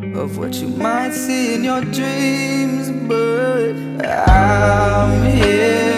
of what you might see in your dreams, but I'm here.